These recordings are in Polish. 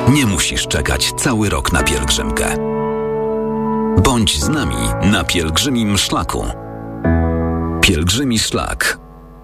Nie musisz czekać cały rok na pielgrzymkę. Bądź z nami na pielgrzymim szlaku. Pielgrzymi szlak.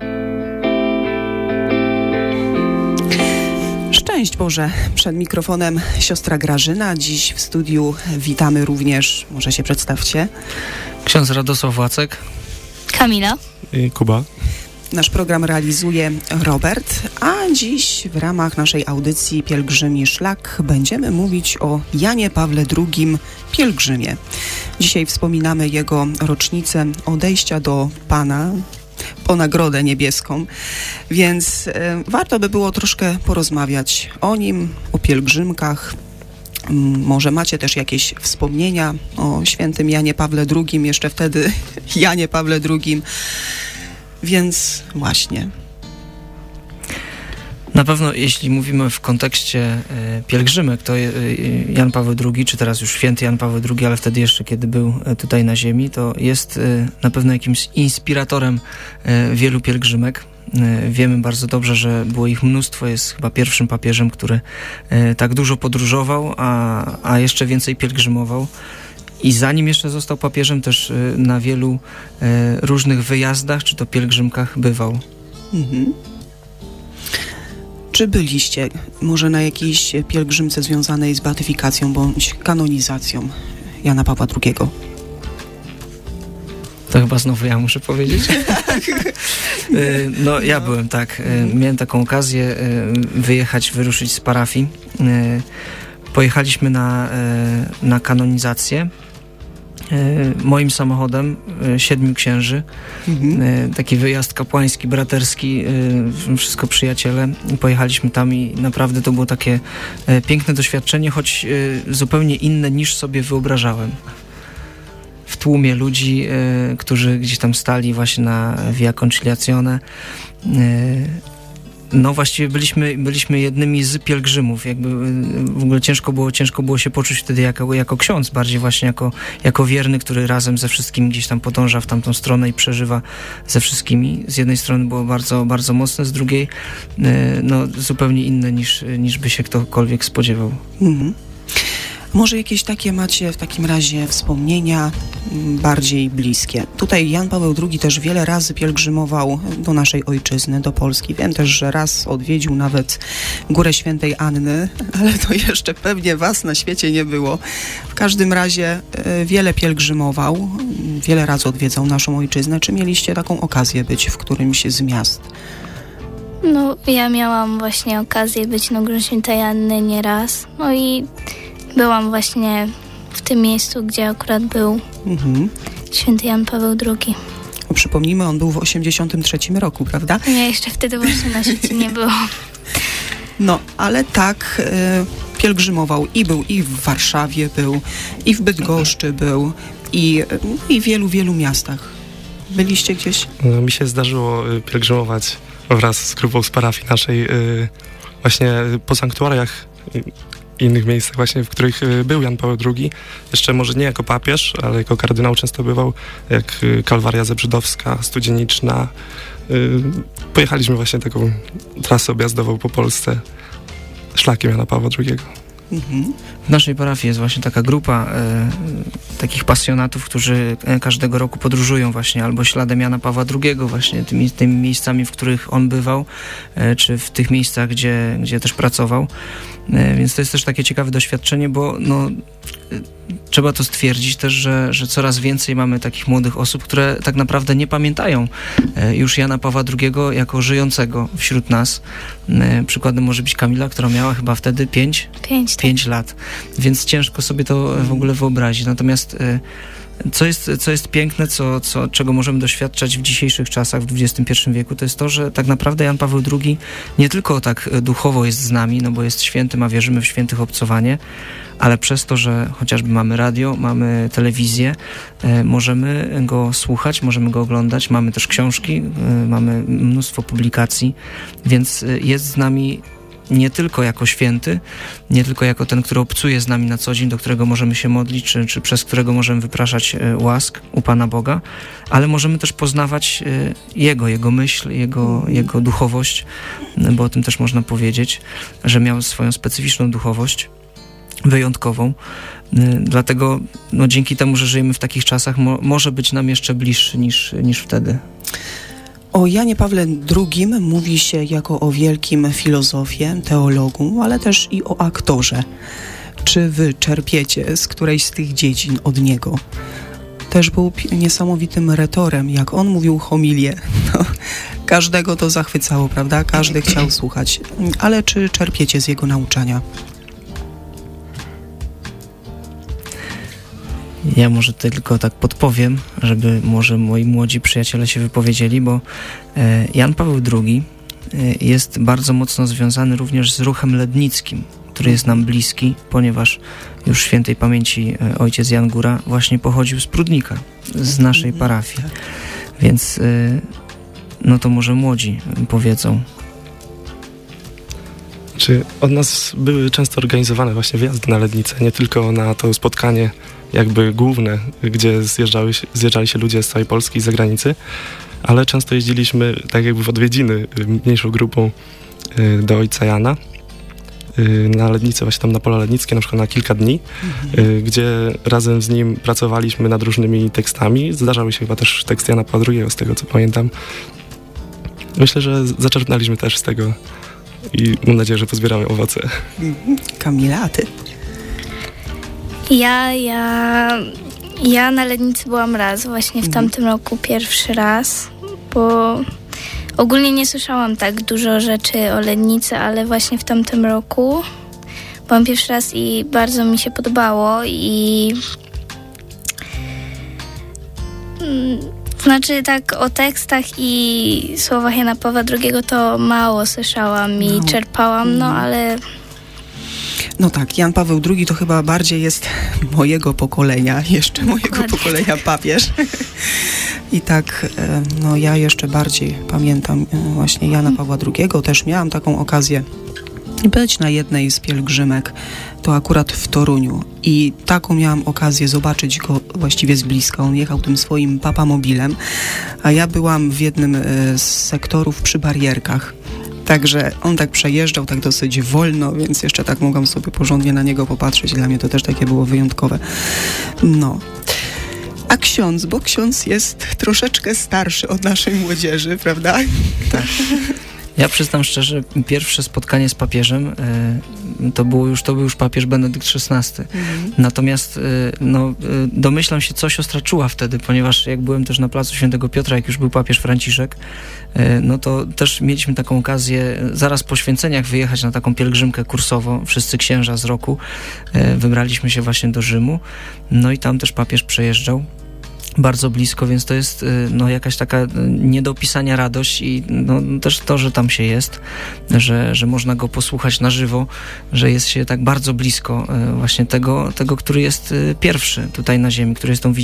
Szczęść Boże, przed mikrofonem siostra Grażyna. Dziś w studiu witamy również, może się przedstawcie. Ksiądz Radosław Łacek. Kamila. I Kuba. Nasz program realizuje Robert, a dziś w ramach naszej audycji Pielgrzymi Szlak będziemy mówić o Janie Pawle II, pielgrzymie. Dzisiaj wspominamy jego rocznicę odejścia do Pana po Nagrodę Niebieską, więc warto by było troszkę porozmawiać o nim, o pielgrzymkach. Może macie też jakieś wspomnienia o świętym Janie Pawle II, jeszcze wtedy Janie Pawle II. Więc właśnie. Na pewno jeśli mówimy w kontekście pielgrzymek, to Jan Paweł II, czy teraz już święty Jan Paweł II, ale wtedy jeszcze kiedy był tutaj na ziemi, to jest na pewno jakimś inspiratorem wielu pielgrzymek. Wiemy bardzo dobrze, że było ich mnóstwo, jest chyba pierwszym papieżem, który tak dużo podróżował, a jeszcze więcej pielgrzymował. I zanim jeszcze został papieżem, też na wielu różnych wyjazdach, czy to pielgrzymkach bywał. Mhm. Czy byliście może na jakiejś pielgrzymce związanej z beatyfikacją bądź kanonizacją Jana Pawła II? To chyba znowu ja muszę powiedzieć. No ja byłem, tak. Miałem taką okazję wyruszyć z parafii. Pojechaliśmy na kanonizację. Moim samochodem 7 księży. Taki wyjazd kapłański, braterski, wszystko przyjaciele. Pojechaliśmy tam i naprawdę to było takie piękne doświadczenie, choć zupełnie inne niż sobie wyobrażałem. W tłumie ludzi, którzy gdzieś tam stali właśnie na Via Conciliazione. No właściwie byliśmy jednymi z pielgrzymów. Jakby w ogóle ciężko było się poczuć wtedy jako ksiądz, bardziej właśnie jako wierny, który razem ze wszystkimi gdzieś tam podąża w tamtą stronę i przeżywa ze wszystkimi. Z jednej strony było bardzo, bardzo mocne, z drugiej no zupełnie inne niż by się ktokolwiek spodziewał. Mhm. Może jakieś takie macie w takim razie wspomnienia bardziej bliskie? Tutaj Jan Paweł II też wiele razy pielgrzymował do naszej ojczyzny, do Polski. Wiem też, że raz odwiedził nawet Górę Świętej Anny, ale to jeszcze pewnie was na świecie nie było. W każdym razie wiele pielgrzymował, wiele razy odwiedzał naszą ojczyznę. Czy mieliście taką okazję być w którymś z miast? No, ja miałam właśnie okazję być na Górze Świętej Anny nieraz. No i byłam właśnie w tym miejscu, gdzie akurat był święty Jan Paweł II. Przypomnijmy, on był w 1983 roku, prawda? Nie, jeszcze wtedy właśnie na świecie nie było. No, ale tak pielgrzymował i w Warszawie był, i w Bydgoszczy był, i w wielu, wielu miastach. Byliście gdzieś? No, mi się zdarzyło pielgrzymować wraz z grupą z parafii naszej właśnie po sanktuariach innych miejscach właśnie, w których był Jan Paweł II. Jeszcze może nie jako papież, ale jako kardynał często bywał, jak Kalwaria Zebrzydowska, Studzieniczna. Pojechaliśmy właśnie taką trasę objazdową po Polsce szlakiem Jana Pawła II. W naszej parafii jest właśnie taka grupa takich pasjonatów, którzy każdego roku podróżują właśnie albo śladem Jana Pawła II, właśnie tymi miejscami, w których on bywał, czy w tych miejscach, gdzie też pracował. Więc to jest też takie ciekawe doświadczenie, bo no, trzeba to stwierdzić też, że coraz więcej mamy takich młodych osób, które tak naprawdę nie pamiętają już Jana Pawła II jako żyjącego wśród nas. Przykładem może być Kamila, która miała chyba wtedy 5 lat, więc ciężko sobie to w ogóle wyobrazić. Natomiast co jest piękne, czego możemy doświadczać w dzisiejszych czasach, w XXI wieku, to jest to, że tak naprawdę Jan Paweł II nie tylko tak duchowo jest z nami, no bo jest świętym, a wierzymy w świętych obcowanie, ale przez to, że chociażby mamy radio, mamy telewizję, możemy go słuchać, możemy go oglądać, mamy też książki, mamy mnóstwo publikacji, więc jest z nami nie tylko jako święty, nie tylko jako ten, który obcuje z nami na co dzień, do którego możemy się modlić, czy przez którego możemy wypraszać łask u Pana Boga, ale możemy też poznawać Jego myśl, Jego duchowość, bo o tym też można powiedzieć, że miał swoją specyficzną duchowość, wyjątkową. Dlatego dzięki temu, że żyjemy w takich czasach, może być nam jeszcze bliższy niż wtedy. O Janie Pawle II mówi się jako o wielkim filozofie, teologu, ale też i o aktorze. Czy wy czerpiecie z którejś z tych dziedzin od niego? Też był niesamowitym retorem, jak on mówił homilię. No, każdego to zachwycało, prawda? Każdy chciał słuchać. Ale czy czerpiecie z jego nauczania? Ja może tylko tak podpowiem, żeby może moi młodzi przyjaciele się wypowiedzieli, bo Jan Paweł II jest bardzo mocno związany również z ruchem lednickim, który jest nam bliski, ponieważ już świętej pamięci ojciec Jan Góra właśnie pochodził z Prudnika, z naszej parafii. Więc to może młodzi powiedzą. Czy od nas były często organizowane właśnie wyjazdy na Lednicę, nie tylko na to spotkanie jakby główne, gdzie zjeżdżali się ludzie z całej Polski i z zagranicy, ale często jeździliśmy tak jakby w odwiedziny mniejszą grupą do ojca Jana na Lednicę, właśnie tam na Pola Lednickie, na przykład na kilka dni, gdzie razem z nim pracowaliśmy nad różnymi tekstami. Zdarzały się chyba też teksty Jana Pawła II, z tego co pamiętam. Myślę, że zaczerpnęliśmy też z tego i mam nadzieję, że pozbieramy owoce. Kamila, a ty? Ja na Lednicy byłam raz, właśnie w tamtym roku pierwszy raz, bo ogólnie nie słyszałam tak dużo rzeczy o Lednicy, ale właśnie w tamtym roku byłam pierwszy raz i bardzo mi się podobało i znaczy tak o tekstach i słowach Jana Pawła II to mało słyszałam i czerpałam, ale... No tak, Jan Paweł II to chyba bardziej jest mojego pokolenia, jeszcze mojego pokolenia papież. I tak, ja jeszcze bardziej pamiętam właśnie Jana Pawła II. Też miałam taką okazję być na jednej z pielgrzymek, to akurat w Toruniu. I taką miałam okazję zobaczyć go właściwie z bliska. On jechał tym swoim papamobilem, a ja byłam w jednym z sektorów przy barierkach. Także on tak przejeżdżał tak dosyć wolno, więc jeszcze tak mogłam sobie porządnie na niego popatrzeć. Dla mnie to też takie było wyjątkowe. No. A ksiądz, bo ksiądz jest troszeczkę starszy od naszej młodzieży, prawda? Tak. Ja przyznam szczerze, pierwsze spotkanie z papieżem to był już papież Benedykt XVI. Natomiast domyślam się, co siostra czuła wtedy, ponieważ jak byłem też na placu Świętego Piotra, jak już był papież Franciszek, to też mieliśmy taką okazję zaraz po święceniach wyjechać na taką pielgrzymkę kursową, wszyscy księża z roku. Wybraliśmy się właśnie do Rzymu, i tam też papież przejeżdżał bardzo blisko, więc to jest jakaś taka nie do opisania radość i też to, że tam się jest, że można go posłuchać na żywo, że jest się tak bardzo blisko właśnie tego, który jest pierwszy tutaj na ziemi, który jest tą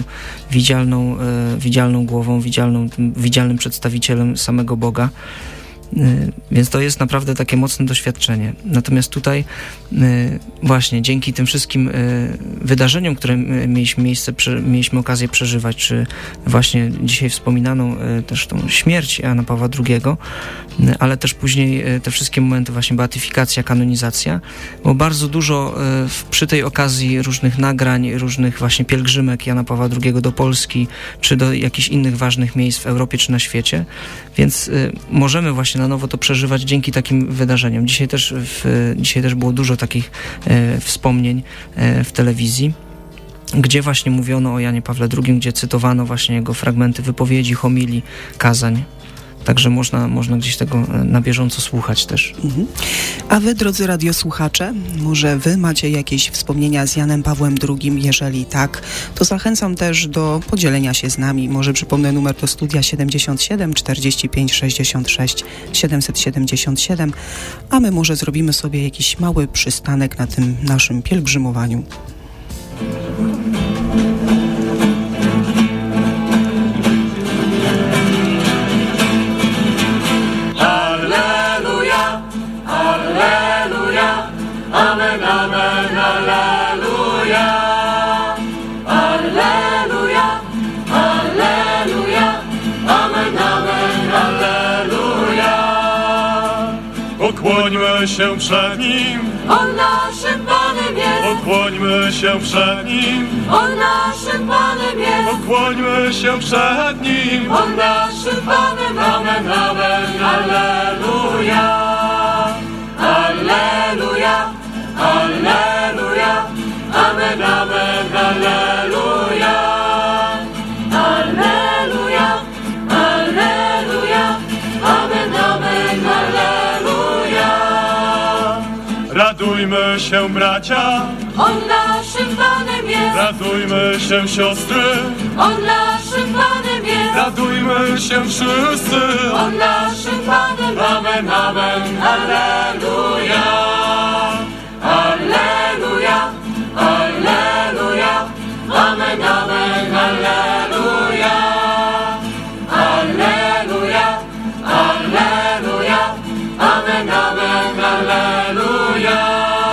widzialną głową, widzialnym przedstawicielem samego Boga. Więc to jest naprawdę takie mocne doświadczenie. Natomiast tutaj właśnie dzięki tym wszystkim wydarzeniom, które mieliśmy okazję przeżywać, czy właśnie dzisiaj wspominaną też tą śmierć Jana Pawła II, ale też później te wszystkie momenty właśnie beatyfikacja, kanonizacja, bo bardzo dużo przy tej okazji różnych nagrań, różnych właśnie pielgrzymek Jana Pawła II do Polski, czy do jakichś innych ważnych miejsc w Europie, czy na świecie, więc możemy właśnie na nowo to przeżywać dzięki takim wydarzeniom. Dzisiaj też było dużo takich wspomnień w telewizji, gdzie właśnie mówiono o Janie Pawle II, gdzie cytowano właśnie jego fragmenty wypowiedzi, homilii, kazań. Także można gdzieś tego na bieżąco słuchać też. A wy, drodzy radiosłuchacze, może wy macie jakieś wspomnienia z Janem Pawłem II? Jeżeli tak, to zachęcam też do podzielenia się z nami. Może przypomnę numer do studia 77 45 66 777, a my może zrobimy sobie jakiś mały przystanek na tym naszym pielgrzymowaniu. Alleluja, Alleluja. amen, amen, alleluja. Alleluja, alleluja, amen, amen, alleluja. Pokłońmy się przed Nim, On naszym Panem jest. pokłońmy się przed Nim, On naszym Panem jest. pokłońmy się przed Nim. On naszym Panem, amen, amen, alleluja. Alleluja, alleluja, amen, amen, alleluja. Alleluja, alleluja, amen, amen, alleluja. Radujmy się, bracia, On naszym Panem jest. radujmy się, siostry, On naszym Panem jest. radujmy się wszyscy. On naszym Panem, amen, amen, alleluja. Alleluja, alleluja, amen, amen, alleluja. Alleluja, alleluja, amen, amen, alleluja.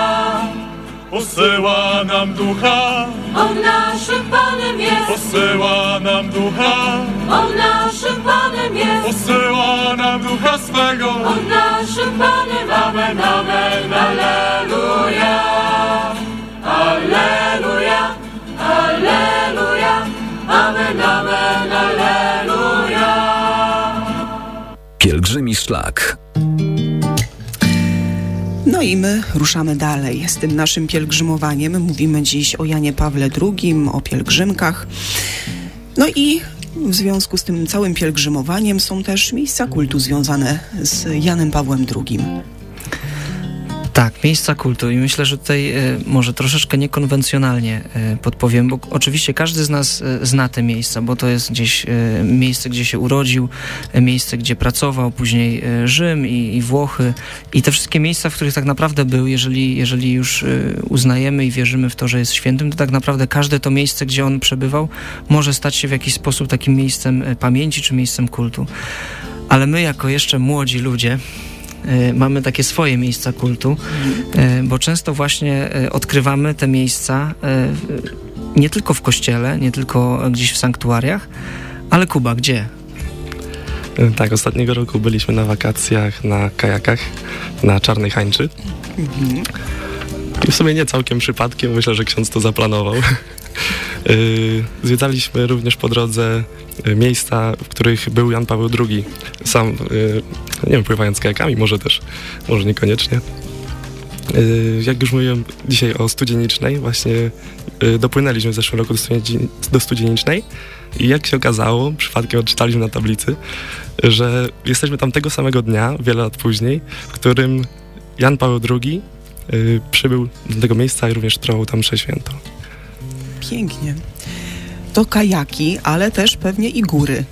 Posyła nam ducha, On naszym Panem jest. posyła nam ducha, On naszym Panem jest. posyła nam ducha swego. On naszym Panem, amen, amen, alleluja. Alleluja, alleluja, amen, amen, alleluja. Pielgrzymi szlak. No i my ruszamy dalej z tym naszym pielgrzymowaniem. Mówimy dziś o Janie Pawle II, o pielgrzymkach. No i w związku z tym całym pielgrzymowaniem są też miejsca kultu związane z Janem Pawłem II. Tak, miejsca kultu i myślę, że tutaj może troszeczkę niekonwencjonalnie podpowiem, bo oczywiście każdy z nas zna te miejsca, bo to jest gdzieś miejsce, gdzie się urodził, miejsce, gdzie pracował, później Rzym i Włochy i te wszystkie miejsca, w których tak naprawdę był, jeżeli już uznajemy i wierzymy w to, że jest świętym, to tak naprawdę każde to miejsce, gdzie on przebywał, może stać się w jakiś sposób takim miejscem pamięci czy miejscem kultu. Ale my jako jeszcze młodzi ludzie mamy takie swoje miejsca kultu, bo często właśnie odkrywamy te miejsca nie tylko w kościele, nie tylko gdzieś w sanktuariach, ale Kuba, gdzie? Tak, ostatniego roku byliśmy na wakacjach na kajakach na Czarnej Hańczy. I w sumie nie całkiem przypadkiem, myślę, że ksiądz to zaplanował. Zwiedzaliśmy również po drodze miejsca, w których był Jan Paweł II. Sam, nie wiem, pływając kajakami, może też, może niekoniecznie. Jak już mówiłem dzisiaj o Studzienicznej, właśnie dopłynęliśmy w zeszłym roku do Studzienicznej i jak się okazało, przypadkiem odczytaliśmy na tablicy, że jesteśmy tam tego samego dnia, wiele lat później, w którym Jan Paweł II przybył do tego miejsca i również trwał tam mszę świętą. Pięknie. To kajaki, ale też pewnie i góry.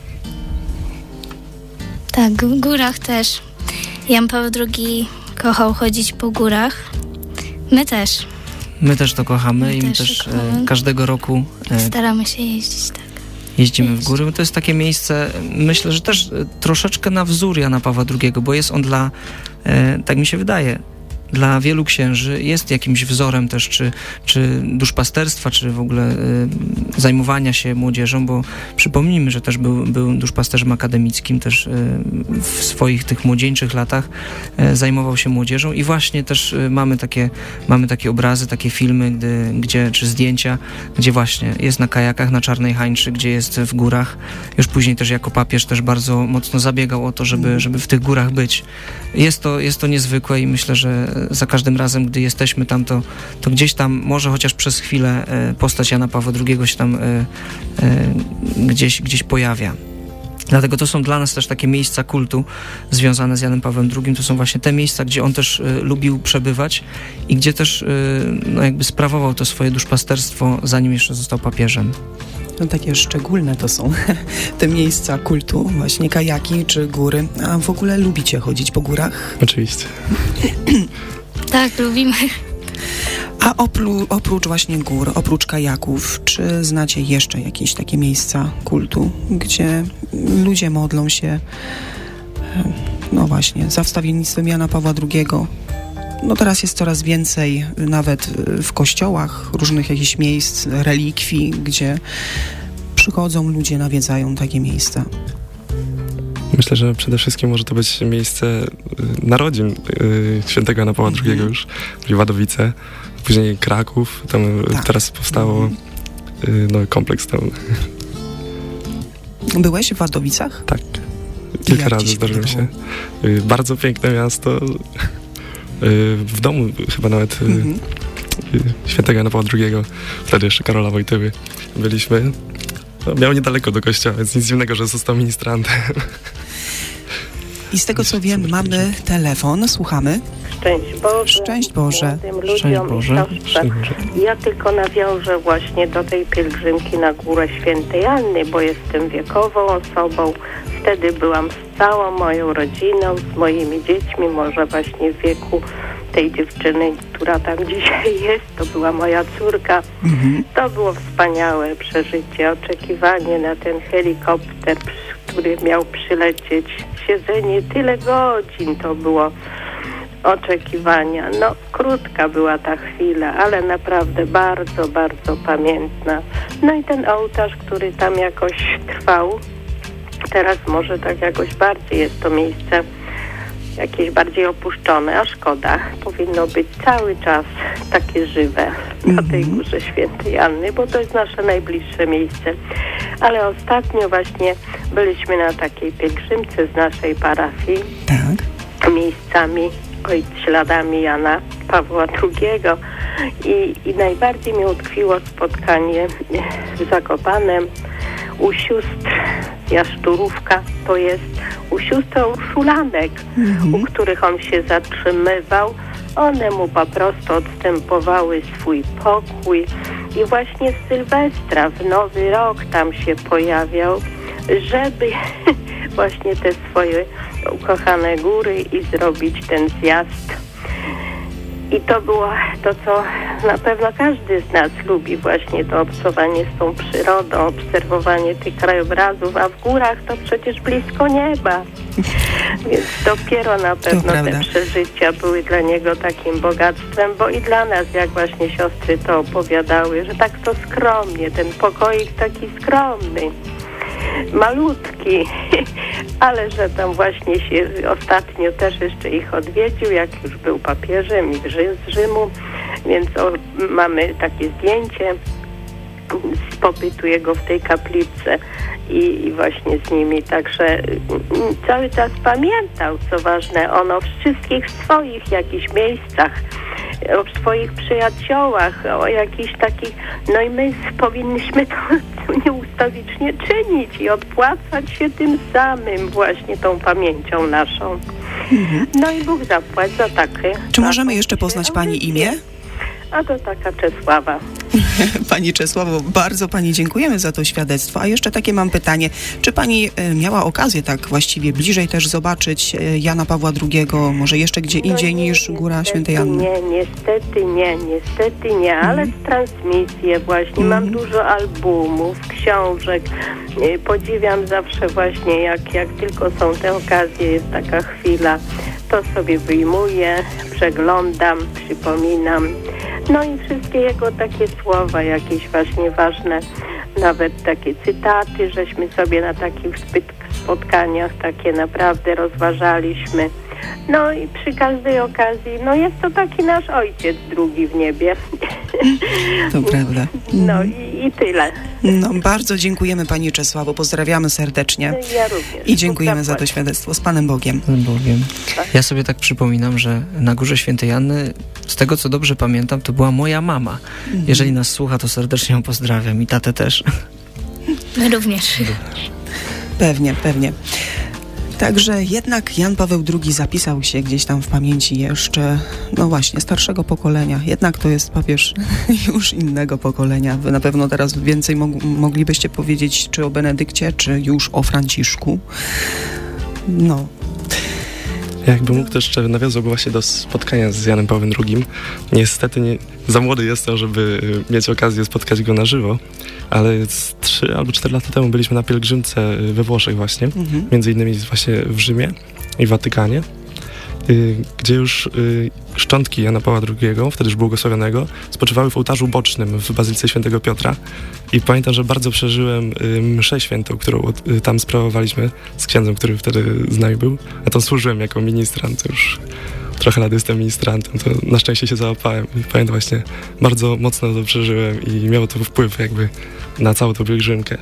Tak, w górach też. Jan Paweł II kochał chodzić po górach. My też. My też to kochamy i my też każdego roku staramy się jeździć, tak. Jeździmy w góry. To jest takie miejsce, myślę, że też troszeczkę na wzór Jana Pawła II, bo jest on dla, tak mi się wydaje, dla wielu księży jest jakimś wzorem też, czy duszpasterstwa, czy w ogóle zajmowania się młodzieżą, bo przypomnijmy, że też był duszpasterzem akademickim, też w swoich tych młodzieńczych latach zajmował się młodzieżą i właśnie też mamy takie obrazy, takie filmy, czy zdjęcia, gdzie właśnie jest na kajakach na Czarnej Hańczy, gdzie jest w górach. Już później też jako papież też bardzo mocno zabiegał o to, żeby w tych górach być. Jest to niezwykłe i myślę, że za każdym razem, gdy jesteśmy tam, to gdzieś tam, może chociaż przez chwilę postać Jana Pawła II się tam gdzieś pojawia. Dlatego to są dla nas też takie miejsca kultu związane z Janem Pawłem II. To są właśnie te miejsca, gdzie on też lubił przebywać i gdzie też jakby sprawował to swoje duszpasterstwo, zanim jeszcze został papieżem. No takie szczególne to są te miejsca kultu, właśnie kajaki czy góry. A w ogóle lubicie chodzić po górach? Oczywiście. Tak, lubimy. A oprócz właśnie gór, oprócz kajaków, czy znacie jeszcze jakieś takie miejsca kultu, gdzie ludzie modlą się, no właśnie, za wstawiennictwem Jana Pawła II? no teraz jest coraz więcej nawet w kościołach różnych jakichś miejsc, relikwii, gdzie przychodzą ludzie, nawiedzają takie miejsca. Myślę, że przede wszystkim może to być miejsce narodzin świętego Jana Pawła II już, czyli Wadowice, później Kraków, tam teraz powstało kompleks tam. Byłeś w Wadowicach? Tak, kilka razy zdarzyło się. Bardzo piękne miasto, w domu chyba nawet świętego Jana Pawła II, wtedy jeszcze Karola Wojtyły byliśmy. No, miał niedaleko do kościoła, więc nic dziwnego, że został ministrantem. I z tego co wiem, mamy telefon, słuchamy. Szczęść Boże. Szczęść Boże. Szczęść Boże. Ja tylko nawiążę właśnie do tej pielgrzymki na Górę Świętej Anny, bo jestem wiekową osobą. Wtedy byłam z całą moją rodziną, z moimi dziećmi, może właśnie w wieku tej dziewczyny, która tam dzisiaj jest, to była moja córka. To było wspaniałe przeżycie, oczekiwanie na ten helikopter, który miał przylecieć, siedzenie tyle godzin, to było oczekiwania. No, krótka była ta chwila, ale naprawdę bardzo, bardzo pamiętna. No i ten ołtarz, który tam jakoś trwał, teraz może tak jakoś bardziej jest to miejsce jakieś bardziej opuszczone, a szkoda. Powinno być cały czas takie żywe na tej Górze Świętej Anny, bo to jest nasze najbliższe miejsce. Ale ostatnio właśnie byliśmy na takiej pielgrzymce z naszej parafii. Tak. Miejscami, śladami Jana Pawła II i najbardziej mi utkwiło spotkanie w Zakopanem u sióstr Jaszczurówka, to jest u sióstr Urszulanek, u których on się zatrzymywał. One mu po prostu odstępowały swój pokój i właśnie w Sylwestra, w Nowy Rok tam się pojawiał, żeby właśnie te swoje ukochane góry i zrobić ten zjazd. I to było to, co na pewno każdy z nas lubi, właśnie to obcowanie z tą przyrodą, obserwowanie tych krajobrazów, a w górach to przecież blisko nieba. Więc dopiero na pewno te przeżycia były dla niego takim bogactwem, bo i dla nas, jak właśnie siostry to opowiadały, że tak to skromnie, ten pokoik taki skromny, malutki, ale że tam właśnie się ostatnio też jeszcze ich odwiedził, jak już był papieżem i z Rzymu, więc mamy takie zdjęcie z pobytu jego w tej kaplicy i właśnie z nimi, także cały czas pamiętał, co ważne, on o wszystkich swoich jakichś miejscach, o swoich przyjaciołach, o jakichś takich, no i my powinniśmy to nieustawicznie czynić i odpłacać się tym samym właśnie tą pamięcią naszą. No i Bóg zapłać za takie. Czy możemy jeszcze poznać Pani imię? A to taka Czesława. Pani Czesławo, bardzo Pani dziękujemy za to świadectwo. A jeszcze takie mam pytanie. Czy Pani miała okazję tak właściwie bliżej też zobaczyć Jana Pawła II, może jeszcze gdzie indziej niż Góra Świętej Anny? Niestety nie, ale z transmisji właśnie. Mam dużo albumów, książek. Podziwiam zawsze właśnie, jak tylko są te okazje, jest taka chwila, to sobie wyjmuję, przeglądam, przypominam. No i wszystkie jego takie słowa, jakieś właśnie ważne, nawet takie cytaty, żeśmy sobie na takich spotkaniach takie naprawdę rozważaliśmy. No i przy każdej okazji, no jest to taki nasz ojciec drugi w niebie. To prawda. No i tyle. No bardzo dziękujemy Pani Czesławo, pozdrawiamy serdecznie. Ja również. I dziękujemy za to świadectwo. Z Panem Bogiem. Z Panem Bogiem. Ja sobie tak przypominam, że na Górze Świętej Anny, z tego co dobrze pamiętam, to była moja mama. Jeżeli nas słucha, to serdecznie ją pozdrawiam i tatę też. My również. Pewnie. Także jednak Jan Paweł II zapisał się gdzieś tam w pamięci jeszcze, no właśnie, starszego pokolenia. Jednak to jest papież już innego pokolenia. Wy na pewno teraz więcej moglibyście powiedzieć czy o Benedykcie, czy już o Franciszku. No. Jakby mógł też jeszcze nawiązałby właśnie do spotkania z Janem Pawłem II. Niestety za młody jestem, żeby mieć okazję spotkać go na żywo, ale 3 albo 4 lata temu byliśmy na pielgrzymce we Włoszech właśnie, między innymi właśnie w Rzymie i w Watykanie. gdzie już szczątki Jana Pawła II, wtedy już błogosławionego, spoczywały w ołtarzu bocznym w Bazylice Świętego Piotra. I pamiętam, że bardzo przeżyłem mszę świętą, którą tam sprawowaliśmy z księdzem, który wtedy z nami był. A tam służyłem jako ministrant, już trochę lat jestem ministrantem, to na szczęście się załapałem. I pamiętam właśnie, bardzo mocno to przeżyłem i miało to wpływ jakby na całą tą pielgrzymkę.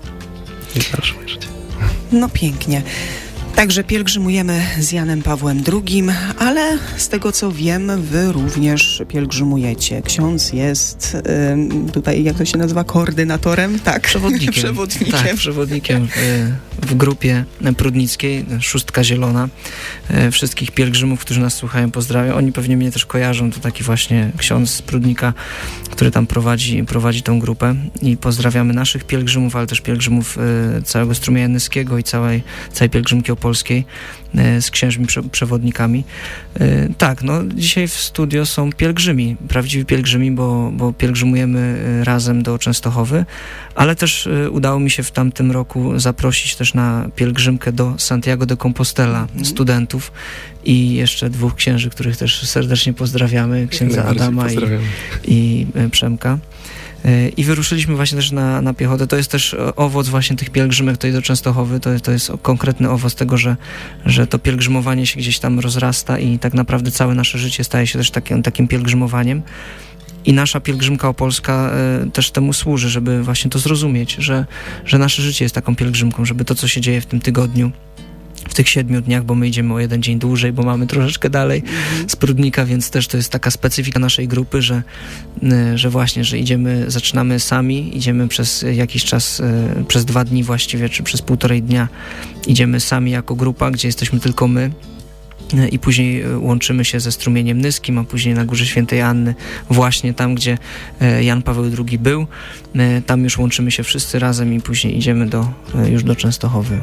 I dalsze moje życie. No pięknie. Także pielgrzymujemy z Janem Pawłem II, ale z tego co wiem, wy również pielgrzymujecie. Ksiądz jest tutaj, jak to się nazywa, koordynatorem? Tak, przewodnikiem. Tak, przewodnikiem w grupie prudnickiej, Szóstka Zielona. Wszystkich pielgrzymów, którzy nas słuchają, pozdrawiam. Oni pewnie mnie też kojarzą, to taki właśnie ksiądz z Prudnika, który tam prowadzi tą grupę i pozdrawiamy naszych pielgrzymów, ale też pielgrzymów całego Strumieja Nyskiego i całej pielgrzymki opolskiej z księżmi przewodnikami. Tak, no dzisiaj w studio są pielgrzymi, prawdziwi pielgrzymi, bo pielgrzymujemy razem do Częstochowy, ale też udało mi się w tamtym roku zaprosić też na pielgrzymkę do Santiago de Compostela studentów i jeszcze 2 księży, których też serdecznie pozdrawiamy, księdza Adama i Przemka. I wyruszyliśmy właśnie też na piechotę. To jest też owoc właśnie tych pielgrzymek tutaj do Częstochowy. To jest konkretny owoc tego, że to pielgrzymowanie się gdzieś tam rozrasta i tak naprawdę całe nasze życie staje się też takim pielgrzymowaniem. I nasza pielgrzymka opolska też temu służy, żeby właśnie to zrozumieć, że nasze życie jest taką pielgrzymką, żeby to, co się dzieje w tym tygodniu, w tych 7 dniach, bo my idziemy o 1 dzień dłużej, bo mamy troszeczkę dalej z Prudnika, więc też to jest taka specyfika naszej grupy, że właśnie, że zaczynamy sami, idziemy przez jakiś czas, przez 2 dni właściwie, czy przez 1,5 dnia idziemy sami jako grupa, gdzie jesteśmy tylko my i później łączymy się ze Strumieniem Nyskim, a później na Górze Świętej Anny, właśnie tam, gdzie Jan Paweł II był, tam już łączymy się wszyscy razem i później idziemy już do Częstochowy.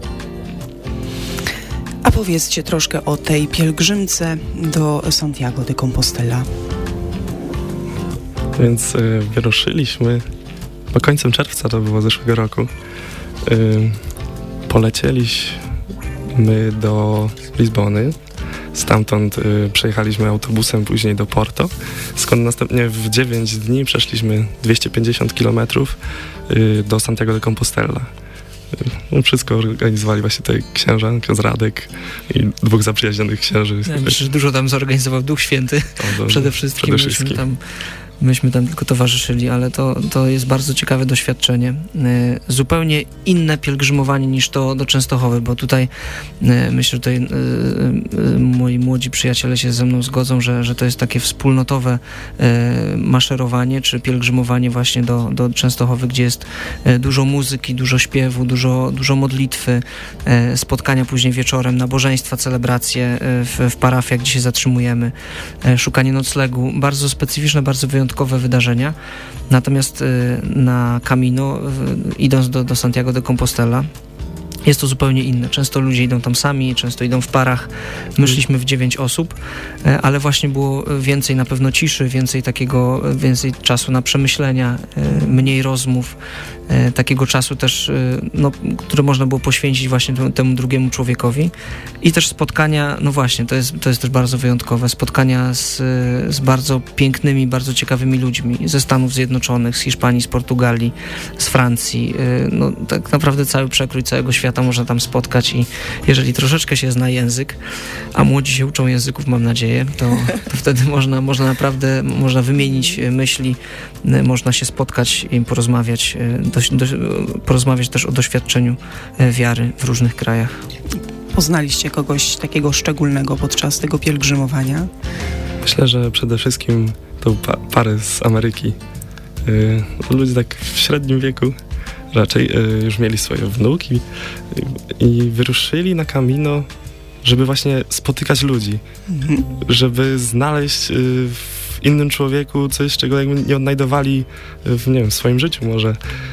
A powiedzcie troszkę o tej pielgrzymce do Santiago de Compostela. Więc wyruszyliśmy, bo końcem czerwca to było zeszłego roku. Polecieliśmy do Lizbony, stamtąd przejechaliśmy autobusem później do Porto, skąd następnie w 9 dni przeszliśmy 250 km do Santiago de Compostela. Wszystko organizowali właśnie tutaj ksiądz Radek i 2 zaprzyjaźnionych księży. Ja myślę, że dużo tam zorganizował Duch Święty. Przede wszystkim. Myśmy tam tylko towarzyszyli, ale to jest bardzo ciekawe doświadczenie. Zupełnie inne pielgrzymowanie niż to do Częstochowy, bo tutaj myślę, że tutaj moi młodzi przyjaciele się ze mną zgodzą, że to jest takie wspólnotowe maszerowanie czy pielgrzymowanie właśnie do Częstochowy, gdzie jest dużo muzyki, dużo śpiewu, dużo modlitwy, spotkania później wieczorem, nabożeństwa, celebracje w parafiach, gdzie się zatrzymujemy, szukanie noclegu. Bardzo specyficzne, bardzo wyjątkowe wydarzenia. Natomiast na Camino, idąc do Santiago de Compostela, jest to zupełnie inne. Często ludzie idą tam sami, często idą w parach. My szliśmy w 9 osób, ale właśnie było więcej na pewno ciszy, więcej czasu na przemyślenia, mniej rozmów, takiego czasu też, który można było poświęcić właśnie temu drugiemu człowiekowi. I też spotkania, no właśnie, to jest też bardzo wyjątkowe, spotkania z bardzo pięknymi, bardzo ciekawymi ludźmi ze Stanów Zjednoczonych, z Hiszpanii, z Portugalii, z Francji. No tak naprawdę cały przekrój całego świata można tam spotkać i jeżeli troszeczkę się zna język, a młodzi się uczą języków, mam nadzieję, to wtedy można wymienić myśli, można się spotkać i porozmawiać, porozmawiać też o doświadczeniu wiary w różnych krajach. Poznaliście kogoś takiego szczególnego podczas tego pielgrzymowania? Myślę, że przede wszystkim to pary z Ameryki. Ludzie tak w średnim wieku raczej już mieli swoje wnuki i wyruszyli na Camino, żeby właśnie spotykać ludzi, żeby znaleźć w innym człowieku coś, czego jakby nie odnajdowali w swoim życiu może.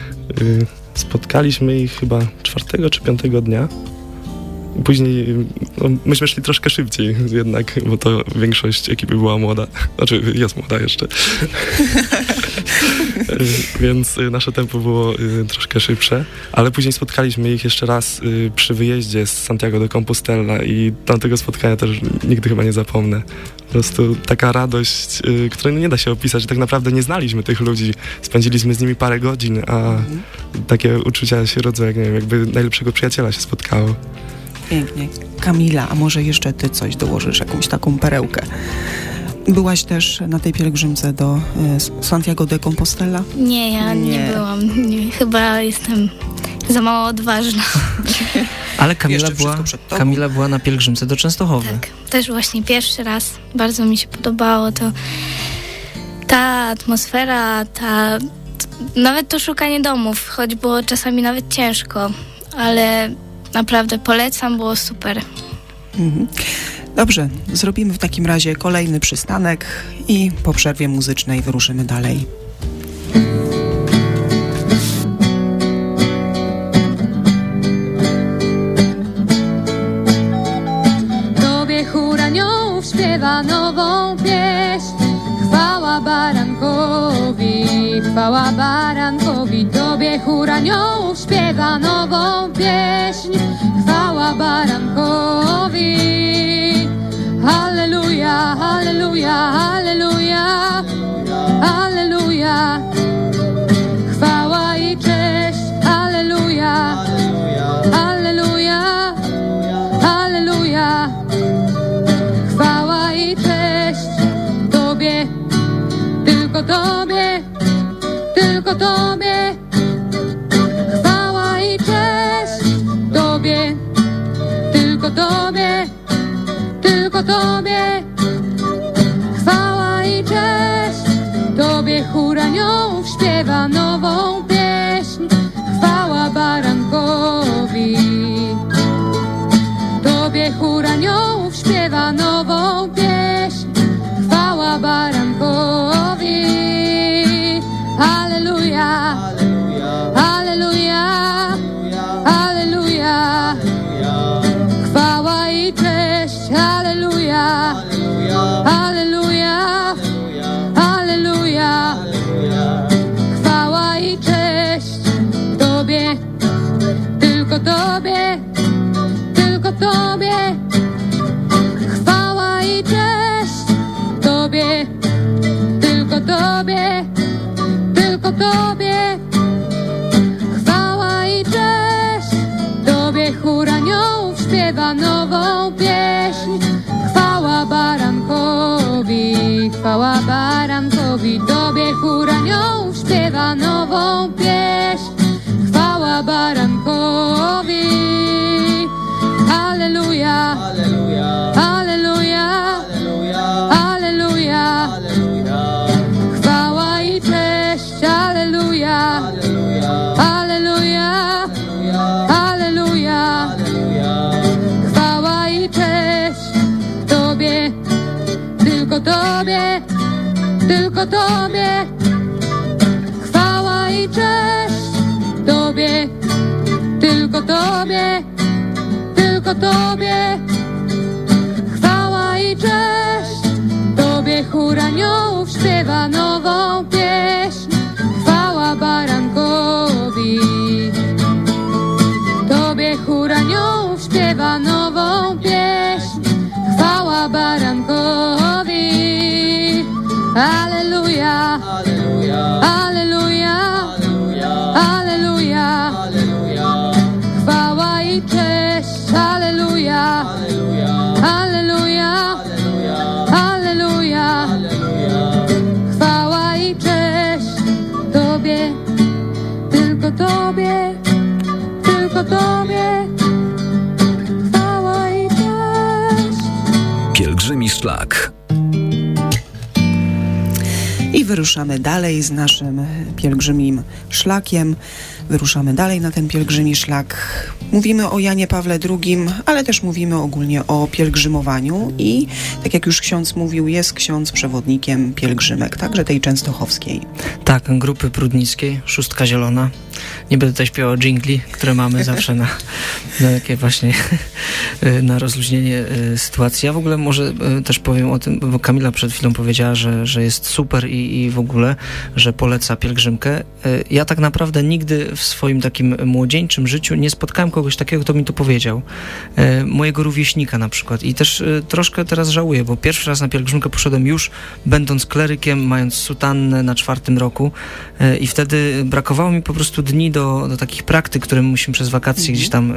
Spotkaliśmy ich chyba 4. czy 5. dnia. Później myśmy szli troszkę szybciej jednak, bo to większość ekipy była młoda. Znaczy jest młoda jeszcze. Więc nasze tempo było troszkę szybsze, ale później spotkaliśmy ich jeszcze raz przy wyjeździe z Santiago de Compostela i tamtego spotkania też nigdy chyba nie zapomnę. Po prostu taka radość, której nie da się opisać. Tak naprawdę nie znaliśmy tych ludzi, spędziliśmy z nimi parę godzin, a takie uczucia się rodzą, jak nie wiem, jakby najlepszego przyjaciela się spotkało. Pięknie. Kamila, a może jeszcze ty coś dołożysz, jakąś taką perełkę? Byłaś też na tej pielgrzymce do Santiago de Compostela? Nie, ja nie byłam. Nie, chyba jestem za mało odważna. Ale Kamila była na pielgrzymce do Częstochowy. Tak, też właśnie pierwszy raz. Bardzo mi się podobało to. Ta atmosfera, nawet to szukanie domów, choć było czasami nawet ciężko, ale naprawdę polecam, było super. Dobrze, zrobimy w takim razie kolejny przystanek i po przerwie muzycznej wyruszymy dalej. Tobie chór aniołów śpiewa nową pieśń. Chwała barankowi, Tobie chór aniołów śpiewa nową pieśń. Chwała barankowi. Halleluja, halleluja, halleluja, halleluja. Chwała i cześć, halleluja, halleluja, halleluja. Chwała i cześć Tobie, tylko Tobie, tylko Tobie. Chwała i cześć Tobie, tylko Tobie, tylko Tobie. Chwała i cześć Tobie, chór aniołów śpiewa nową pieśń. Chwała barankowi. Tobie chór aniołów śpiewa nową pieśń. Chwała barankowi. Halleluja, halleluja, halleluja. Chwała i cześć, halleluja, halleluja, halleluja. Chwała i cześć Tobie, tylko Tobie, tylko Tobie. Chwała i cześć Tobie, tylko Tobie, tylko Tobie. Chwała i cześć Tobie, chór aniołów śpiewa nową pieśń. Chwała barankowi, chwała barankowi. Tobie chór aniołów śpiewa nową pieśń. Chwała barankowi. Halleluja, halleluja, halleluja. Chwała i cześć, halleluja, halleluja, halleluja. Chwała i cześć Tobie, tylko Tobie, tylko Tobie. Chwała i cześć Tobie, tylko Tobie, tylko Tobie. Chwała i cześć Tobie, chór aniołów śpiewa nową pieśń. Chwała barankowi. Tobie chór aniołów śpiewa nową pieśń. Chwała barankowi. Halleluja, halleluja, halleluja. Chwała i cześć, halleluja, halleluja, halleluja. Chwała i cześć Tobie, tylko Tobie, tylko Tobie. Chwała i cześć. Pielgrzymi szlak. I wyruszamy dalej z naszym pielgrzymim szlakiem. Wyruszamy dalej na ten pielgrzymi szlak. Mówimy o Janie Pawle II, ale też mówimy ogólnie o pielgrzymowaniu i tak jak już ksiądz mówił, jest ksiądz przewodnikiem pielgrzymek, także tej częstochowskiej. Tak, grupy prudnickiej, Szóstka Zielona. Nie będę tutaj śpiewał dżingli, które mamy zawsze na takie właśnie na rozluźnienie sytuacji. Ja w ogóle może też powiem o tym, bo Kamila przed chwilą powiedziała, że jest super i w ogóle, że poleca pielgrzymkę. Ja tak naprawdę nigdy w swoim takim młodzieńczym życiu nie spotkałem kogoś takiego, kto mi to powiedział. Mojego rówieśnika na przykład. I też troszkę teraz żałuję, bo pierwszy raz na pielgrzymkę poszedłem już będąc klerykiem, mając sutannę na 4. roku i wtedy brakowało mi po prostu dni do takich praktyk, które musimy przez wakacje gdzieś tam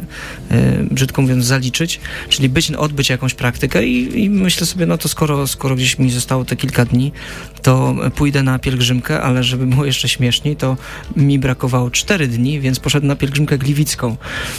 brzydko mówiąc zaliczyć, czyli odbyć jakąś praktykę i myślę sobie, no to skoro gdzieś mi zostało te kilka dni, to pójdę na pielgrzymkę, ale żeby było jeszcze śmieszniej, to mi brakowało 4 dni, więc poszedłem na pielgrzymkę gliwicką,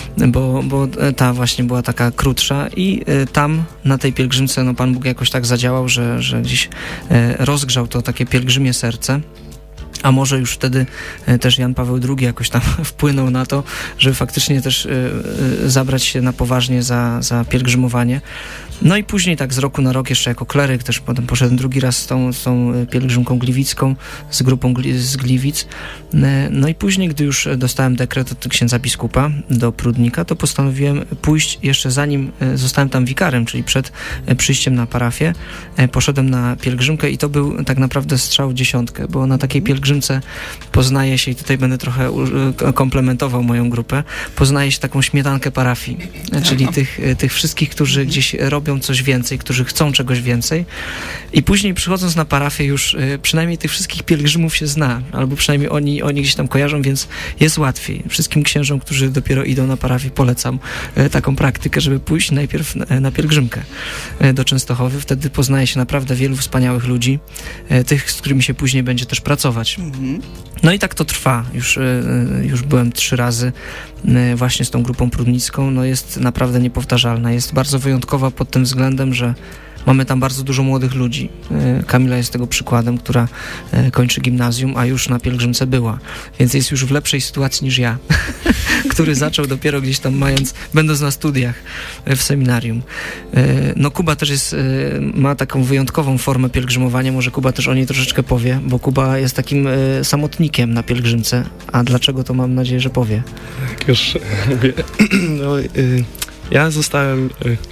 bo ta właśnie była taka krótsza i tam na tej pielgrzymce no Pan Bóg jakoś tak zadziałał, że gdzieś rozgrzał to takie pielgrzymie serce. A może już wtedy też Jan Paweł II jakoś tam wpłynął na to, żeby faktycznie też zabrać się na poważnie za pielgrzymowanie. No i później tak z roku na rok jeszcze jako kleryk też potem poszedłem drugi raz z tą pielgrzymką gliwicką, z grupą z Gliwic. No i później, gdy już dostałem dekret od księdza biskupa do Prudnika, to postanowiłem pójść jeszcze zanim zostałem tam wikarem, czyli przed przyjściem na parafię, poszedłem na pielgrzymkę i to był tak naprawdę strzał w dziesiątkę, bo na takiej pielgrzymce poznaje się, i tutaj będę trochę komplementował moją grupę, poznaje się taką śmietankę parafii, czyli tych wszystkich, którzy gdzieś robią coś więcej, którzy chcą czegoś więcej i później przychodząc na parafię już przynajmniej tych wszystkich pielgrzymów się zna, albo przynajmniej oni gdzieś tam kojarzą, więc jest łatwiej. Wszystkim księżom, którzy dopiero idą na parafię, polecam taką praktykę, żeby pójść najpierw na pielgrzymkę do Częstochowy. Wtedy poznaje się naprawdę wielu wspaniałych ludzi, tych, z którymi się później będzie też pracować. No i tak to trwa. Już byłem 3 razy właśnie z tą grupą prudnicką. No jest naprawdę niepowtarzalna. Jest bardzo wyjątkowa pod tym względem, że mamy tam bardzo dużo młodych ludzi. Kamila jest tego przykładem, która kończy gimnazjum, a już na pielgrzymce była. Więc jest już w lepszej sytuacji niż ja, który zaczął dopiero gdzieś tam będąc na studiach w seminarium. No Kuba też ma taką wyjątkową formę pielgrzymowania. Może Kuba też o niej troszeczkę powie, bo Kuba jest takim samotnikiem na pielgrzymce. A dlaczego, to mam nadzieję, że powie. Jak już mówię, no, ja zostałem...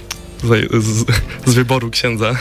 Z wyboru księdza.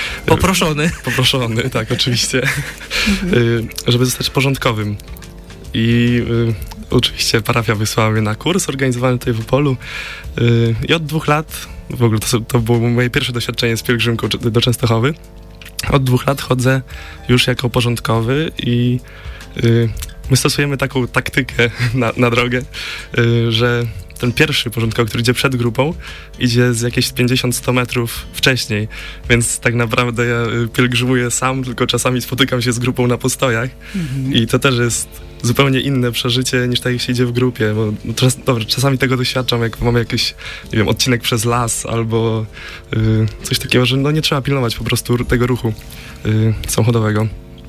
Poproszony, tak, oczywiście. Żeby zostać porządkowym. I oczywiście parafia wysłała mnie na kurs organizowany tutaj w Opolu. I od 2 lat, w ogóle to było moje pierwsze doświadczenie z pielgrzymką do Częstochowy. Od 2 lat chodzę już jako porządkowy i my stosujemy taką taktykę na drogę, że ten pierwszy porządkowy, który idzie przed grupą, idzie z jakieś 50-100 metrów wcześniej, więc tak naprawdę ja pielgrzymuję sam, tylko czasami spotykam się z grupą na postojach i to też jest zupełnie inne przeżycie niż tak jak się idzie w grupie, bo czasami tego doświadczam, jak mamy jakiś, nie wiem, odcinek przez las albo coś takiego, że no nie trzeba pilnować po prostu tego ruchu samochodowego.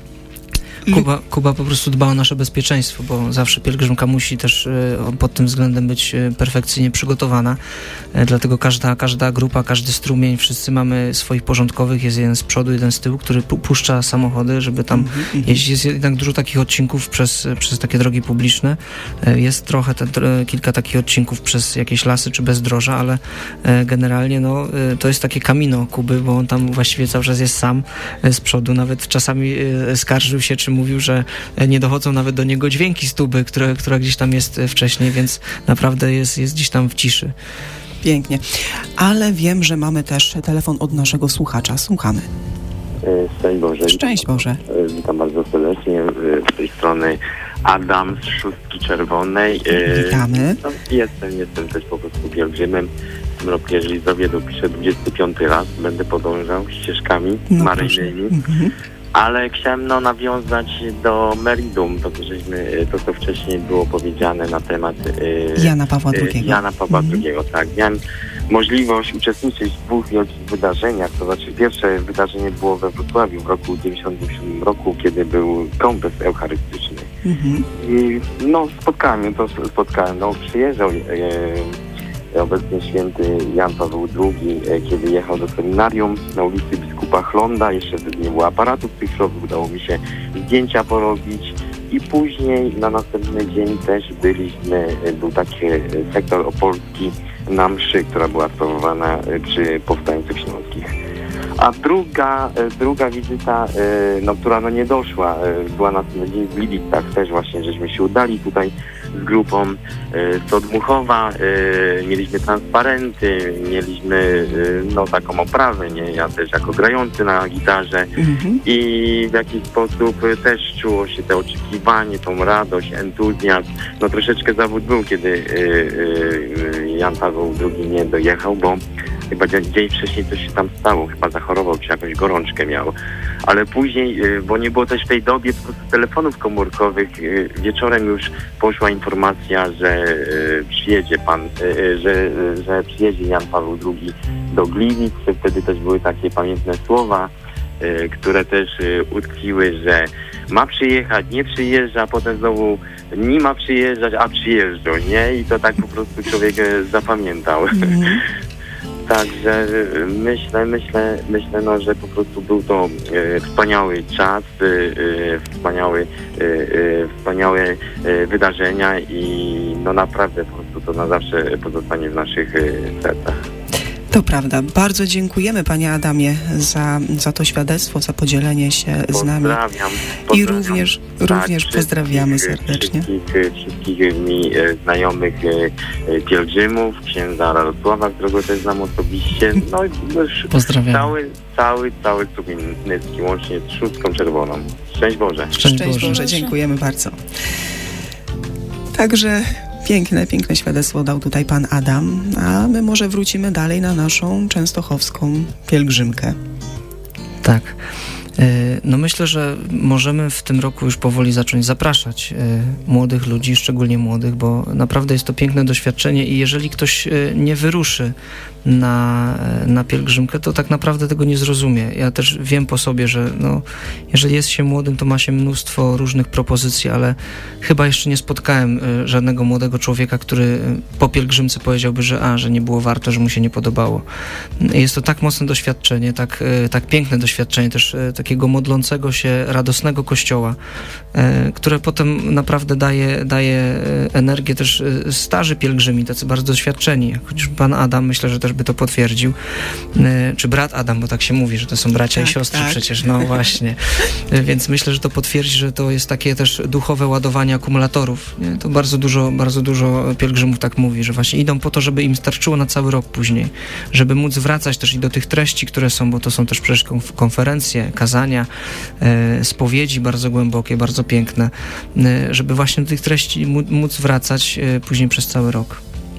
Kuba po prostu dba o nasze bezpieczeństwo, bo zawsze pielgrzymka musi też pod tym względem być perfekcyjnie przygotowana. Dlatego każda grupa, każdy strumień, wszyscy mamy swoich porządkowych, jest jeden z przodu, jeden z tyłu, który puszcza samochody, żeby tam jeździć. Jest jednak dużo takich odcinków przez takie drogi publiczne. Jest trochę kilka takich odcinków przez jakieś lasy czy bezdroża, ale generalnie no, to jest takie Camino Kuby, bo on tam właściwie cały czas jest sam z przodu. Nawet czasami skarżył się, czy mówił, że nie dochodzą nawet do niego dźwięki z tuby, która gdzieś tam jest wcześniej, więc naprawdę jest gdzieś tam w ciszy. Pięknie. Ale wiem, że mamy też telefon od naszego słuchacza. Słuchamy. Szczęść Boże. Szczęść Boże. Witam bardzo serdecznie. Z tej strony Adam z Szóstki Czerwonej. Witamy. No, jestem też po prostu pielgrzymem. W tym roku, jeżeli zdrowie dopiszę, 25 raz będę podążał ścieżkami maryjnymi. Ale chciałem nawiązać do meritum, to co wcześniej było powiedziane na temat Jana Pawła II. Jana Pawła II, tak. Miałem możliwość uczestniczyć w 2 wielkich wydarzeniach, to znaczy pierwsze wydarzenie było we Wrocławiu w roku 1997 roku, kiedy był kongres eucharystyczny. I spotkałem, przyjeżdżał obecnie święty Jan Paweł II, kiedy jechał do seminarium na ulicy Biskupa Chlonda, jeszcze wtedy nie było aparatów cyfrowych, udało mi się zdjęcia porobić I później na następny dzień też był taki sektor opolski na mszy, która była sprawowana przy Powstańcach Śląskich. A druga wizyta, która nie doszła, była na dzień w Gliwicach. Też właśnie żeśmy się udali tutaj z grupą z Odmuchowa. Mieliśmy transparenty, mieliśmy taką oprawę, nie? Ja też jako grający na gitarze i w jakiś sposób też czuło się to oczekiwanie, tą radość, entuzjazm. Troszeczkę zawód był, kiedy Jan Paweł II nie dojechał, bo chyba dzień wcześniej coś się tam stało, chyba zachorował, czy jakąś gorączkę miał. Ale później, bo nie było też w tej dobie po prostu telefonów komórkowych, wieczorem już poszła informacja, że przyjedzie że przyjedzie Jan Paweł II do Gliwic. Wtedy też były takie pamiętne słowa, które też utkwiły, że ma przyjechać, nie przyjeżdża, a potem znowu nie ma przyjeżdżać, a przyjeżdżą, nie? I to tak po prostu człowiek zapamiętał. Także myślę, że po prostu był to wspaniały czas, wspaniałe wydarzenia i naprawdę po prostu to na zawsze pozostanie w naszych sercach. To prawda. Bardzo dziękujemy, panie Adamie, za to świadectwo, za podzielenie się z nami. I również pozdrawiamy serdecznie. Wszystkich mi znajomych pielgrzymów, księdza Radosława, którego też znam osobiście. Pozdrawiam. Cały Sumiennicki, łącznie z Szóstką Czerwoną. Szczęść Boże. Szczęść Boże. Dziękujemy bardzo. Także piękne świadectwo dał tutaj pan Adam, a my może wrócimy dalej na naszą częstochowską pielgrzymkę. Tak. Myślę, że możemy w tym roku już powoli zacząć zapraszać młodych ludzi, szczególnie młodych, bo naprawdę jest to piękne doświadczenie i jeżeli ktoś nie wyruszy na pielgrzymkę, to tak naprawdę tego nie zrozumie. Ja też wiem po sobie, że jeżeli jest się młodym, to ma się mnóstwo różnych propozycji, ale chyba jeszcze nie spotkałem żadnego młodego człowieka, który po pielgrzymce powiedziałby, że nie było warto, że mu się nie podobało. Jest to tak mocne doświadczenie, tak piękne doświadczenie też takiego modlącego się, radosnego kościoła, które potem naprawdę daje energię też starzy pielgrzymi, tacy bardzo doświadczeni. Chociaż pan Adam, myślę, że też by to potwierdził. Czy brat Adam, bo tak się mówi, że to są bracia i siostry przecież. Właśnie. Więc myślę, że to potwierdzi, że to jest takie też duchowe ładowanie akumulatorów. Nie? To bardzo dużo pielgrzymów tak mówi, że właśnie idą po to, żeby im starczyło na cały rok później. Żeby móc wracać też i do tych treści, które są, bo to są też przecież konferencje, kazania, spowiedzi bardzo głębokie, bardzo piękne, żeby właśnie do tych treści móc wracać później przez cały rok.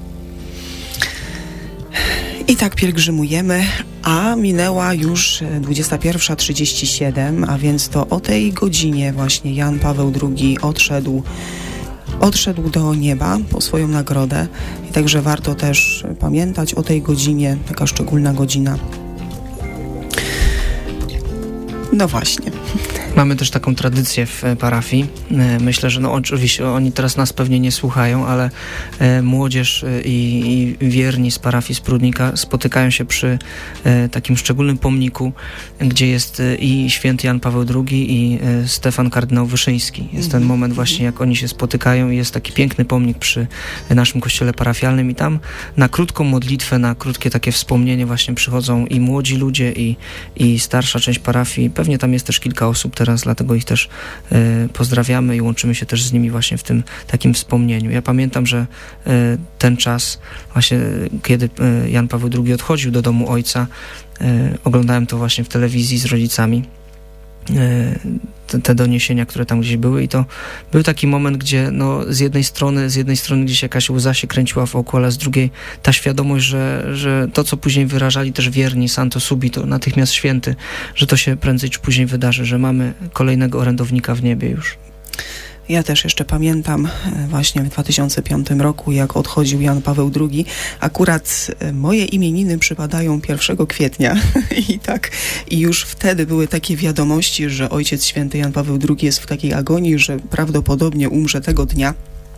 I tak pielgrzymujemy, a minęła już 21:37, a więc to o tej godzinie właśnie Jan Paweł II odszedł do nieba po swoją nagrodę i także warto też pamiętać o tej godzinie, taka szczególna godzina. No właśnie. Mamy też taką tradycję w parafii. Myślę, że oczywiście oni teraz nas pewnie nie słuchają, ale młodzież i wierni z parafii z Prudnika spotykają się przy takim szczególnym pomniku, gdzie jest i święty Jan Paweł II i Stefan kardynał Wyszyński. Jest ten moment właśnie, jak oni się spotykają i jest taki piękny pomnik przy naszym kościele parafialnym i tam na krótką modlitwę, na krótkie takie wspomnienie właśnie przychodzą i młodzi ludzie i starsza część parafii. Pewnie tam jest też kilka osób teraz, dlatego ich też pozdrawiamy i łączymy się też z nimi właśnie w tym takim wspomnieniu. Ja pamiętam, że ten czas właśnie, kiedy Jan Paweł II odchodził do domu ojca, oglądałem to właśnie w telewizji z rodzicami, te doniesienia, które tam gdzieś były i to był taki moment, gdzie z jednej strony gdzieś jakaś łza się kręciła wokół, ale z drugiej ta świadomość, że to, co później wyrażali też wierni, Santo Subito, natychmiast święty, że to się prędzej czy później wydarzy, że mamy kolejnego orędownika w niebie już. Ja też jeszcze pamiętam właśnie w 2005 roku, jak odchodził Jan Paweł II. Akurat moje imieniny przypadają 1 kwietnia i już wtedy były takie wiadomości, że Ojciec Święty Jan Paweł II jest w takiej agonii, że prawdopodobnie umrze tego dnia.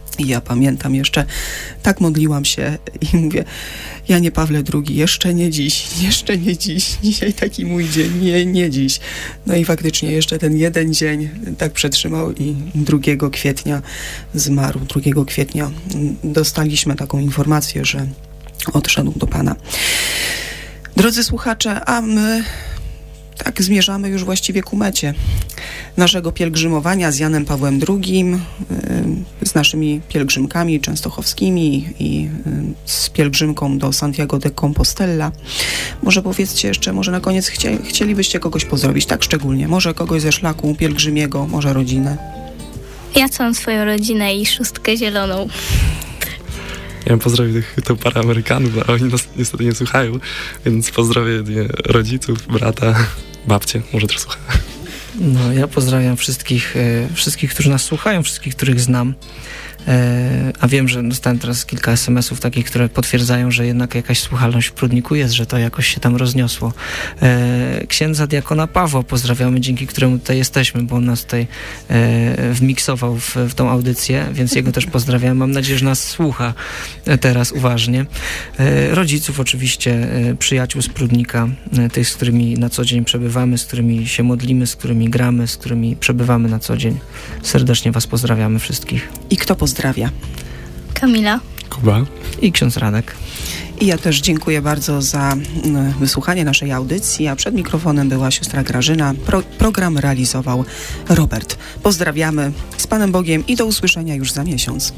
I ja pamiętam jeszcze, tak modliłam się i mówię, Janie Pawle II, jeszcze nie dziś, dzisiaj taki mój dzień, nie dziś. No i faktycznie jeszcze ten jeden dzień tak przetrzymał i 2 kwietnia zmarł. 2 kwietnia dostaliśmy taką informację, że odszedł do Pana. Drodzy słuchacze, a my tak zmierzamy już właściwie ku mecie naszego pielgrzymowania z Janem Pawłem II, z naszymi pielgrzymkami częstochowskimi i z pielgrzymką do Santiago de Compostela. Może powiedzcie jeszcze, może na koniec chcielibyście kogoś pozdrowić, tak szczególnie, może kogoś ze szlaku pielgrzymiego, może rodzinę. Ja całą swoją rodzinę i Szóstkę Zieloną. Ja bym pozdrowił tą parę Amerykanów, ale oni nas niestety nie słuchają, więc pozdrowię rodziców, brata, babcię, może też słuchają. No, ja pozdrawiam wszystkich, którzy nas słuchają, wszystkich, których znam. A wiem, że dostałem teraz kilka SMS-ów takich, które potwierdzają, że jednak jakaś słuchalność w Prudniku jest, że to jakoś się tam rozniosło. Księdza diakona Pawła pozdrawiamy, dzięki któremu tutaj jesteśmy, bo on nas tutaj wmiksował w tą audycję, więc jego też pozdrawiam. Mam nadzieję, że nas słucha teraz uważnie. Rodziców oczywiście, przyjaciół z Prudnika, tych, z którymi na co dzień przebywamy, z którymi się modlimy, z którymi gramy, z którymi przebywamy na co dzień. Serdecznie was pozdrawiamy wszystkich. I kto pozdrawia? Kamila. Kuba. I ksiądz Radek. I ja też dziękuję bardzo za wysłuchanie naszej audycji, a przed mikrofonem była siostra Grażyna. Program realizował Robert. Pozdrawiamy, z Panem Bogiem i do usłyszenia już za miesiąc.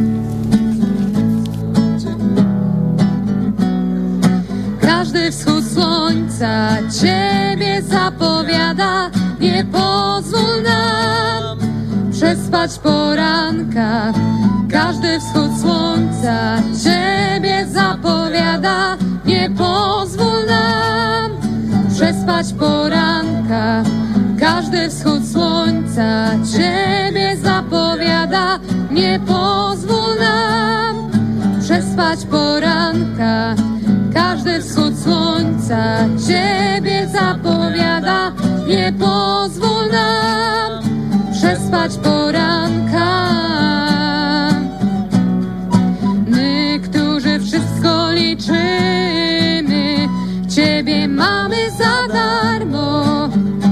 Każdy wschód słońca Ciebie zapowiada, nie pozwól nam przespać poranka. Każdy wschód słońca Ciebie zapowiada, nie pozwól nam przespać poranka. Każdy wschód słońca Ciebie zapowiada, nie pozwól nam przespać poranka. Każdy wschód słońca Ciebie zapowiada, nie pozwól nam przespać poranka. My, którzy wszystko liczymy, Ciebie mamy za darmo.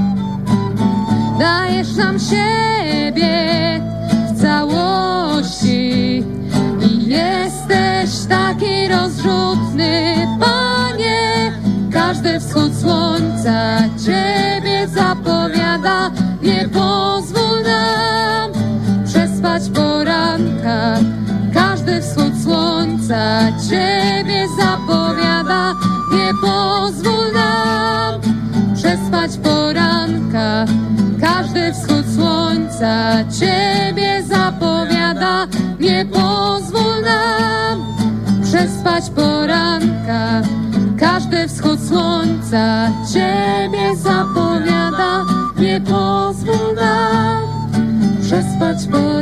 Dajesz nam siebie w całości i jesteś taki rozrzutny, Panie. Każdy wschód słońca Ciebie zapowiada, nie pozwól nam przespać poranka. Każdy wschód słońca Ciebie zapowiada, nie pozwól nam przespać poranka. Każdy wschód słońca Ciebie zapowiada, nie pozwól nam przespać poranka. Każdy wschód słońca Ciebie zapowiada, nie pozwól nam przespać poranka.